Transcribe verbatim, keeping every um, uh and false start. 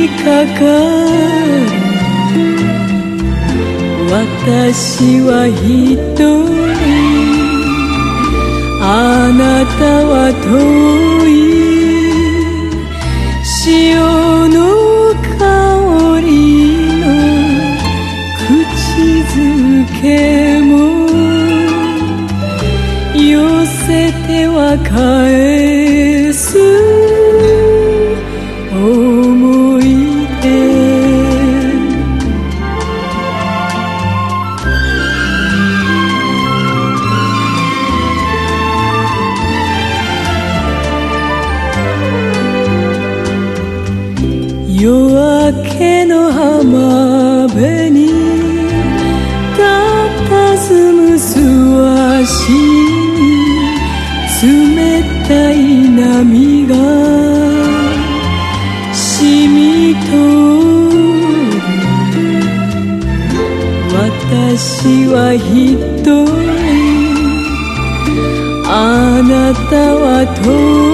にかかる。私は一人、あなたは遠い。潮の香りの口づけも寄せては返す思い出。夜明けの浜辺に佇む素足に冷たい波が染み通る。私は一人、あなたは遠い。